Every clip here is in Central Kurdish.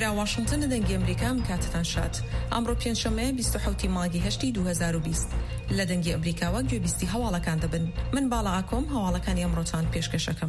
لێرە واشنگتن لە دەنگی ئەمریکا کاتتان شاد. ئەمڕۆ پێنجشەممەیە 27 مانگی هەشتی 2020 لە دەنگی ئەمریکاوە گوێبیستی هەواڵەکان دەبن. من باڵا ئاکۆم هەواڵەکانی ئەمڕۆتان پێشکەشەکەم.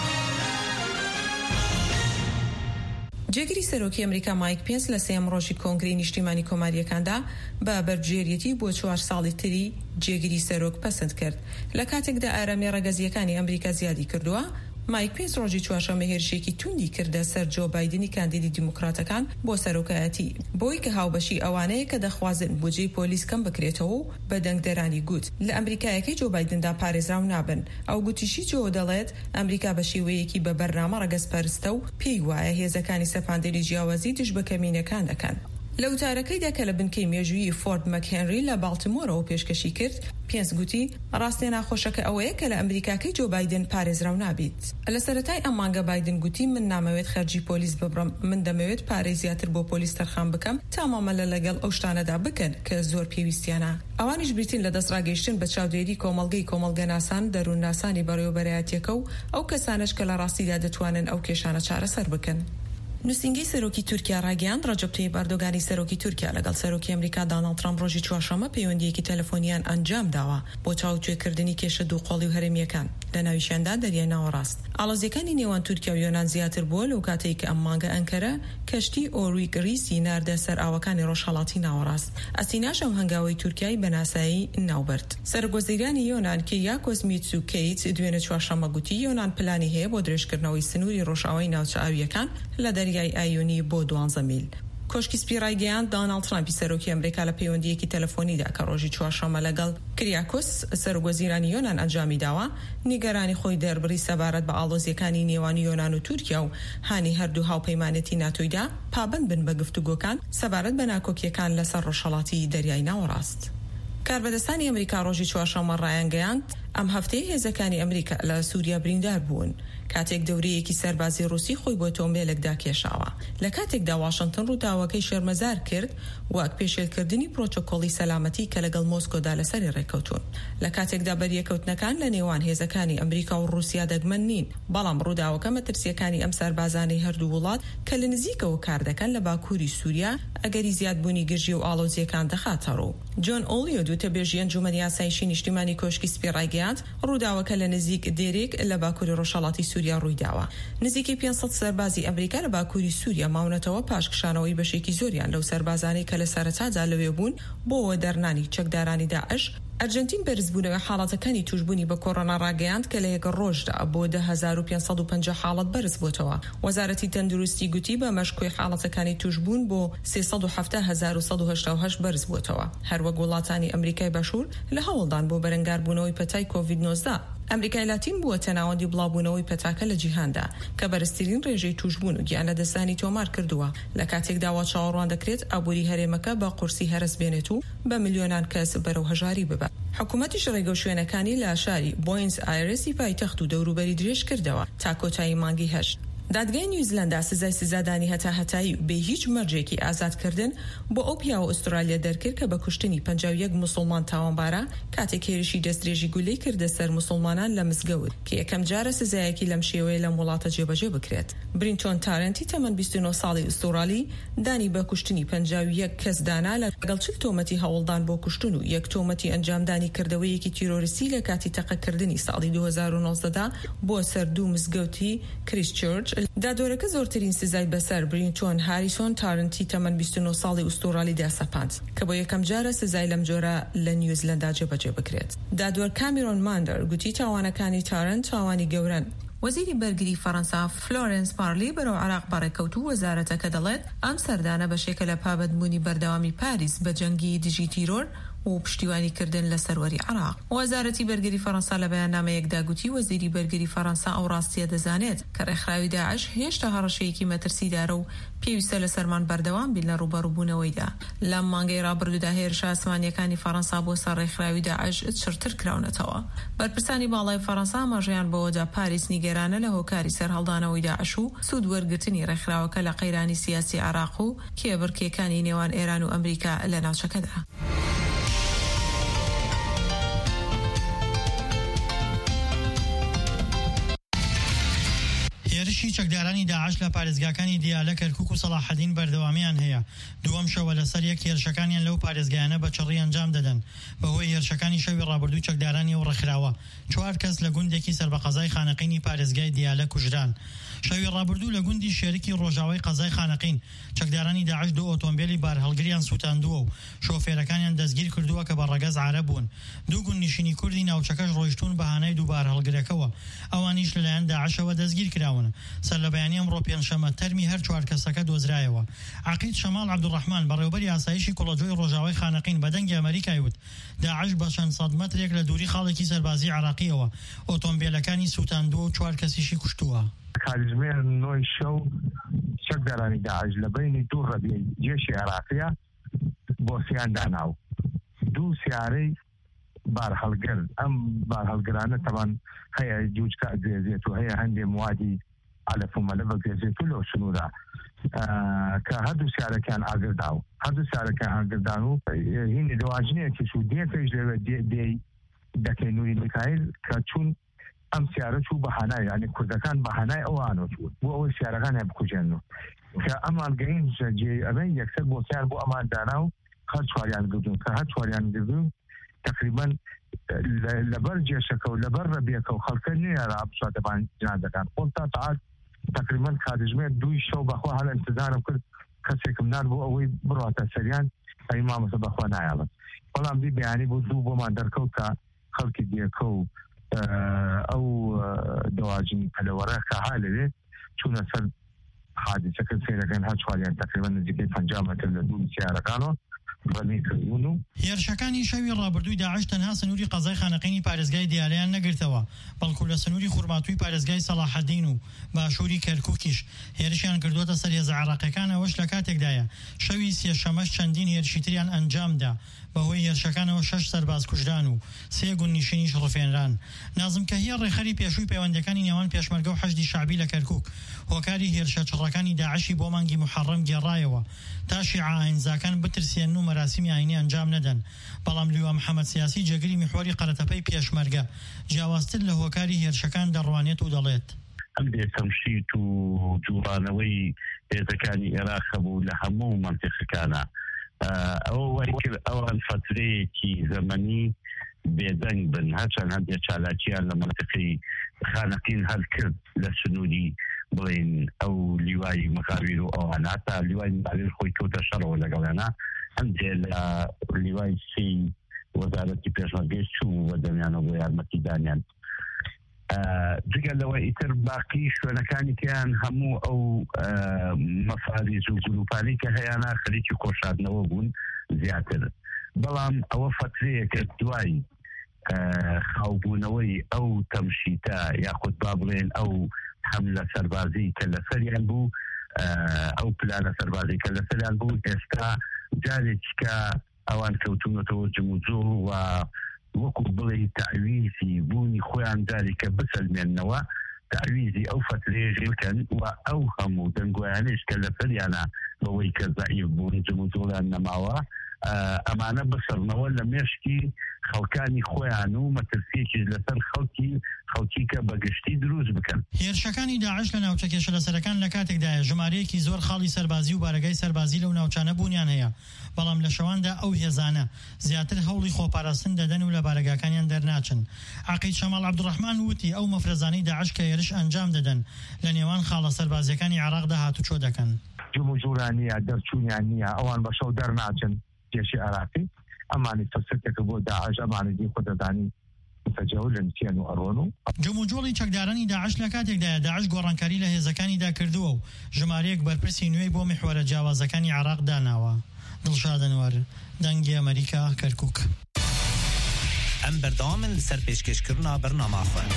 جێگیری سەرۆکی ئەمریکا مایک پێنس لە سێم ڕۆژی کۆنگرەی نیشتیمانی کۆماریەکاندا بە بەرگێڕیەتی بۆ 4 ساڵی تری جێگیری سەرۆک پەسەند کرد. لە کاتێکدا ئارامی ڕەگەزیەکانی ئەمریکا زیادی کردووە، مایک پێنس ڕۆژی چوارشەممە هێرشێکی توندی کردە سەر جۆ بایدنی کاندیدی دیموکراتەکان بۆ سەرۆکایەتی، بۆی کە هاوبەشی ئەوانەیە کە دەخوازن بودجەی پۆلیس کەم بکرێتەوە و بە دەنگدەرانی گوت لە ئەمریکایەکەی جۆ بایدندا پارێزراو نابن. ئەو گوتیشی جۆ دەڵێت ئەمریکا بە شێوەیەکی بە بەرنامە ڕەگەزپەرستە و پێی وایە هێزەکانی سەپاندەری جیاوازی دژ بە کەمینەکان دەکەن. لە وتارەکەیدا کە لە بنکەی مێژووی فۆرد مەکهێنری لە باڵتیمۆرەوە پێشکەشی کرد، پێنس گوتی ڕاستیە ناخۆشەکە ئەوەیە کە لە ئەمریکاکەی جۆ بایدن پارێزراو نابیت. لە سەرەتای ئەم مانگە بایدن گوتی من نامەوێت خەرجی پۆلیس ببڕم، من دەمەوێت پارەی زیاتر بۆ پۆلیس تەرخان بکەم تا مامەلە لەگەڵ ئەو شتانەدا بکەن کە زۆر پێویستیانە. ئەوانیش بریتین لە دەستڕاگەیشتن بە چاودێری کۆمەڵگەناسان دەروونناسانی بەڕێوەبەرایەتیەکە و ئەو کەسانش کە لە ڕاستیدا دەتوانن ئەو کێشانە چارەسەر بکەن. نووسنگی سەرۆکی تورکیا ڕاگەیاند ڕەجەب تەیب ئەردۆغانی سەرۆکی تورکیا لەگەڵ سەرۆکی ئەمریکا دۆناڵد ترامپ ڕۆژی چوارشەممە پەیوەندیەکی تەلەفۆنیان ئەنجام داوە بۆ چاوتوێکردنی کێشە دووقۆڵی و هەرێمیەکان لە ناویشیاندا دەریای ناوەڕاست. ئاڵۆزیەکانی نێوان تورکیا و یۆنان زیاتر بووە لەو کاتێک کە ئەم مانگە ئەنکەرە کەشتی ئۆرویک ریسی ناردە سەر ئاوەکانی ڕۆژهەڵاتی ناوەڕاست. ئەستیناش ئەم هەنگاوەی تورکیای بەناسایی ناوبرد. سەرگۆزیرانی یۆنان کیریاکۆس میتسوکیتس دوێنێ چوارشەممە گوتی یۆنان پلانی هەیە بۆ درێژکردنەوەی سنووری ڕۆژئاوای ناوچەئاویەکان لە دەریای ئایۆنی بۆ 12 میل. کۆشکی سپیڕایگەیان دۆناڵد ترامپی سەرۆکی ئەمریکا لە پەیوەندیەکی تەلەفۆنیدا کە ڕۆژی چوارشەممە لەگەڵ کریاکۆس سەرگۆزیرانی یۆنان ئەنجامی داوە، نیگەرانی خۆی دەربڕی سەبارەت بە ئاڵۆزیەکانی نێوانی یۆنان و تورکیا و هانی هەردوو هاوپەیمانێتی ناتۆیدا پابند بن بە گفتوگۆکان سەبارەت بە ناکۆکیەکان لەسەر ڕۆژهەڵاتی دەریای ناوەڕاست. کاربەدەستانی ئەمریکا ڕۆژی چوارشەممە ڕایانگەیاند ئەم هەفتەیە هێزەکانی ئەمریکا لە سووریا بریندار بوون کاتێک دەورەیەکی سەربازی ڕووسی خۆی بۆ تۆمبێلێکدا کێشاوە. لە کاتێکدا واشنگتن ڕووداوەکەی شێرمەزار کرد وەک پێشێلکردنی پرۆتۆکۆڵی سەلامەتی کە لەگەڵ مۆسکۆدا لەسەری ڕێکەوتون. لە کاتێکدا بەریەکەوتنەکان لە نێوان هێزەکانی ئەمریکا و رووسیا دەگمەن نین، بەڵام ڕووداوەکە مەترسیەکانی ئەم سەربازانەی هەردوو وڵات کە لە نزیکەوە کار دەکەن لە باکووری سووریا ئەگەری زیادبوونی گژی و ئاڵۆزیەکان دەخاتەڕوو. جۆن ئۆلیۆ دووتەبێژی ئەنجومەنی یاسایشی نیشتیمانی کۆشکی سپیڕایگەیاند ڕووداوەکە لە نزیک دێرێک لە باکووری ڕۆژهەڵاتی سووریا ڕوویداوە. نزیکی 500 سەربازی ئەمریکا لە باکووری سووریا ماونەتەوە پاشکشانەوەی بەشێکی زۆریان لەو سەربازانەی کە لە سەرەتادا لەوێ بوون بۆ دەرنانی چەکدارانی داعش. ئەرجنتین بەرزبوونەوەی حاڵەتەکانی توشبوونی بە کۆڕۆنا ڕاگەیاند کە لە یەک ڕۆژدا بۆ 10,550 حاڵەت بەرز بووتەوە. وەزارەتی تەندروستی گوتی بە مەشکۆی حاڵەتەکانی توشبوون بۆ 370,188 بەرز بووتەوە. هەروەک وڵاتانی ئەمریکای بەشور لە هەوڵدان بۆ بەرەنگاربوونەوەی پەتای کۆڤید-19. ئەمریکای لاتین بووە تەناوەندی بڵاوبوونەوەی پەتاکە لە جیهاندا کە بەرزترین ڕێژەی توشبوون و گیان لەدەستانی تۆمار کردووە. لە کاتێکدا وا چاوەڕوان دەکرێت ئابووری هەرێمەکە بە قورسی هەرس بێنێت و بە میلیۆنان کەس بەرەو هەژاری ببات. حکوومەتیش ڕێگە و شوێنەکانی لە شاری بۆینز ئایرسی پایتەخت و دەوروبەری درێژ کردەوە تا کۆتایی مانگی هەشت. دادگای نیوزیلندا سزای سزادانی هەتاهەتایی بێ هیچ مەرجێکی ئازادکردن بۆ ئەو پیاوە ئوسترالیا دەرکرد کە بە کوشتنی 51 موسڵمان تاوانبارە کاتێک هێرشی دەستدرێژی گولەی کردە سەر موسڵمانان لە مزگەوت کە یەکەم جارە سزایەکی لەم شێوەیە لەم وڵاتە جێبەجێ بکرێت. برینتۆن تارنتی تەمەن 29 ساڵی ئوسترالی دانی بە کوشتنی 51 کەس دانا لەگەڵ 40 تۆمەتی هەوڵدان بۆ کوشتن و 1 تۆمەتی ئەنجامدانی کردەوەیەکی تیرۆریستی لە کاتی تەقەکردنی ساڵی 2019دا بۆ سەردوو مزگەوتی کریستچەرچ. دادۆرەکە زۆرترین سزای بەسەر برینتۆن هاریسۆن تارنتی تەمەن 29 ساڵی ئوسترالی داسەپاند کە بۆ یەکەم جارە سزای لەم جۆرە لە نیوزیلندا جێبەجێ بکرێت. دادوەر کامیرۆن ماندەر گوتی تاوانەکانی تارنت تاوانی گەورەن. وەزیری بەرگری فەڕەنسا فلۆرنس پارلی بەرەو عێراق بەڕێکەوتوو وەزارەتەکە دەڵێت ئەم سەردانە بەشێکە لە پابەندبوونی بەردەوامی پاریس بە جەنگی دژی تیرۆر و پشتیوانیکردن لە سەروەری عێراق. وەزارەتی بەرگری فەڕەنسا لە بەیاننامەیەکدا گوتی وەزیری بەرگری فەڕەنسا ئەو ڕاستیە دەزانێت کە ڕێکخراوی داعش هێشتا هەڕەشەیەکی مەترسیدارە و پێویستە لە سەرمان بەردەوام بین لە ڕوبەڕووبوونەوەیدا. لەم مانگەی ڕابردوودا هێرشە ئاسمانیەکانی فەڕەنسا بۆ سەر ڕێکخراوی داعش چرتر کراونەتەوە. بەرپرسانی باڵای فەڕەنسا ماژەیان بەوەدا پاریس نیگەرانە لە هۆکاری سەرهەڵدانەوەی داعش و سوود وەرگرتنی ڕێکخراوەکە لە قەیرانی سیاسی عێراق و کێبڕکێکانی نێوان ئێران و ئەمریکا لە ناوچەکەدا. هێرشی چەکدارانی داعش لە پارێزگاکانی دیالە کەرکوک و سەلاحەدین بەردەوامیان هەیە. دووەم شەوە لەسەر یەک هێرشەکانیان لەو پارێزگایانە بە چڕی ئەنجام دەدەن. بەهۆی هێرشەکانی شەوی ڕابردوو چەکدارانی و ڕەخراوە 4 کەس لە گوندێکی سەربەقەزای خانەقینی پارێزگای دیالە کوژران. شەوی ڕابردوو لە گوندی شێرکی ڕۆژاوای قەزای خانەقین چەکدارانی داعش 2 ئۆتۆمبیلی بار هەڵگریان سوتاندووە و شۆفێرەکانیان دەستگیر کردووە کە بە ڕەگەز عارە بوون. 2 گوندنشینی کوردی ناوچەکەش ڕۆیشتون بەهانەی دووبار هەڵگرەکەوە. ئەوانیش لەلایەن داعشەوە دەستگیر کراون. سەر لە بەیانی ئەمڕۆ پێنجشەمە تەرمی هەر 4 کەسەکە دۆزرایەوە. عەقید شەماڵ عەبدوڕەحمان بەڕێوەبەری ئاسایشی کوڵەجۆی ڕۆژاوای خانەقین بە دەنگی ئەمریکای وت داعش بە چەند سەد مەترێک لە دووری خاڵێکی سەربازی عێراقیەوە ئۆتۆمبیلەکانی سوتاندووە و 4 کەسیشی کوشتووە. کاتژمێر 9 شەو چەکدارانی داعش لە بینی 2 ڕەبیەی جێشی عێراقیە بۆ سییان داناو 2 سیارەی بارهەڵگر. ئەم بارهەڵگرانە تەمان هەیە جوجکە ئەگرێزێت و هەیە هەندێک موادی علف و مەلە بەگرێزێت و لەو سنوورە کە هەردوو سیارەکان ئاگرداو هەردوو سیارەکان ئاگردان و هینی دەواژنەیەکیش و دێکەش لەوێ دێی دەکەی نووری میکایل کە چوون ئەم سیارە چوو بەهانای یعنی کوردەکان بەهانای ئەوانۆ چوون بۆ ئەوەی سیارەکانیان بکوژێنەوە کە ئەمان گەین جێ ئەمەی یەکسەر بۆ سیار بۆ ئەمان دانا و هەر 4یان گردون کە هەر 4یان گردون تقریبا لەبەر جێشەکە و لەبەر ڕەبیەکە و خەڵکە نوێ بچاتەبان جنازەکان خۆم تا ساعات تقریبا کاتژمێر 2 شەو بەخوا هەڵ ئەنتزارم کرد کەسێکم نار بۆ ئەوەی بڕاتە سەریان ئەی مامەسە بەخوا نایڵم بەڵام دی بەیانی بۆ دوو بۆمان دەرکەوت کە خەڵکی دیەکە و ئەو دەواژنی پەلەوەرە کە ها لەوێ چوونە سەر حادثەکە سیرەکان هەر 4یان تقریبا نزیکەی 50 مەتر لە دوو سیارەکانەوە هێرشەکانی شەوی ڕابردووی داعش تەنها سنووری قەزای خانەقینی پارێزگای دیالەیان نەگرتەوە بەڵکو لە سنووری خوڕماتووی پارێزگای سەلاحەدین و باشووری کەرکووکیش هێرشیان کردووەتە سەر هێزە عێراقیەکان ئەوەش لە کاتێکدایە شەوی سێشەمەش چەندین هێرشی تریان ئەنجامدا بەهۆی هێرشەکانەوە 6 سەرباز کوژران و 3 گوندنشینیش ڕفێنران. نازم کەهیە ڕێخەری پێشووی پەیوەندەکانی نێوان پێشمەرگە و حەشدی شعبی لە کەرکووک هۆکاری هێرشە چڕەکانی داعشی بۆ مانگی محەڕەم گێڕایەوە تا شیعە ئاینزاکان بترسێن و مەراسیمی ئاینی ئەنجام نەدەن. بەڵام لیوا محەممەد سیاسی جێگری میحوەری قەرەتەپەی پێشمەرگە جیاوازتر لە هۆکاری هێرشەکان دەڕوانێت و دەڵێت هەندێ تەمشیت و جوڵانەوەی هێزەکانی عێراق هەبوو لە هەموو مەنتیقەکانە ئەوە وای کرد ئەوان فترەیەکی زەمەنی بێدەنگ بن هەرچەند هەندێک چالاکیان لە مەنتیقەی خانەقین هەر کرد لە سنووری بڵێن ئەو لیوای مەقاویر و ئەوانە تا لیوای مقاویر خۆی کەوتە شەڕەوە لەگەڵیانە هەندێک لە لیوای سی وەزارەتی پێشمەرگەی چوو بە دەمیانەوە بۆ یارمەتیدانیان. جگە لەوە ئیتر باقی شوێنەکانی کەیان هەموو ئەو مەفاریز و گروپانی کە هەیەە خەریکی کۆشاردنەوە بوون زیاتر. بەڵام ئەوە فترەیەکە دوای خاوبوونەوەی ئەو تەمشیتە یاخود با بڵێن ئەو حەملە سەربازی کە لەسەریان بوو ئەو پلانە سەربازی کە لەسەریان بوو ئێستا جارێکی کە ئەوان کەوتونەتەوە جموجۆ و وەکو بڵێ تعویزی بوونی خۆیان جاری کە بسەلمێننەوە تعویزی ئەو فترێژی بکەن و ئەو هەموو دەنگۆیانش کە لەسەریانە بەوەی کە زەعیف بوون جموجۆیان نەماوە ئەمانە بسەرنەوە لە مێشکی خەڵکانی خۆیان و مەترسیەکیش لەسەر خەڵکی کە بەگشتی دروست بکەن. هێرشەکانی داعش لە ناوچە کێشە لەسەرەکان لە کاتێکدایە ژمارەیەکی زۆر خاڵی سەربازی و بارگای سەربازی لەو ناوچانە بوونیان هەیە بەڵام لە شەواندا ئەو هێزانە زیاتر هەوڵی خۆپاراستن دەدەن و لە بارگاکانیان دەرناچن. عەقید شەماڵ عەبدوڕەحمان وتی ئەو مەفرەزانەی داعش کە هێرش ئەنجام دەدەن لە نێوان خاڵە سەربازیەکانی عێراقدا هاتوچۆ دەکەن. جموجۆران نییە دەرچوونیان نییە ئەوان بە شەو دەرناچن جێشی عێراقی ئەمانی فەرسەتێکە بۆ داعش ئەمانی دی خۆدەدانی متەجاوز لە نوتیان و ئەڕۆن و جموجۆڵی چەکدارانی داعش لە کاتێکدایە داعش گۆڕانکاری لە هێزەکانیدا کردووە و ژمارەیەک بەرپرسی نوێی بۆ میحوەرە جیاوازەکانی عێراق داناوە. دڵشاد ئەنوەر دەنگی ئەمریکا کەرکووک. ئەم بەردەوامن لەسەر پێشکەشکردنا بەرنامە خوێن.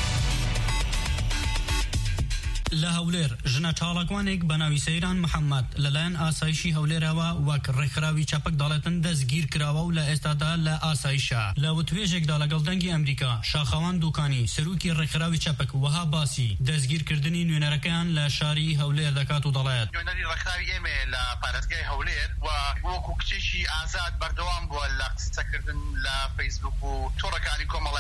لە هەولێر ژنە چاڵەکوانێک بە ناوی سەیران محەممەد لەلایەن ئاسایشی هەولێرەوە وەک ڕێکخراوی چاپک دەڵێتن دەستگیر کراوە و لە ئێستادا لە ئاسایشە. لە وتوێژێکدا لەگەڵ دەنگی ئەمریکا شاخەوان دووکانی سەرۆکی ڕێکخراوی چاپک وەها باسی دەستگیرکردنی نوێنەرەکەیان لە شاری هەولێر دەکات و دەڵێت نوێنەری ڕێکخراوی ئێمە لە پارێزگای هەولێر و وەکو کچێکی ئازاد بەردەوام بووە لە قسەکردن لە فەیسبوک و تۆڕەکانی کۆمەڵایەتی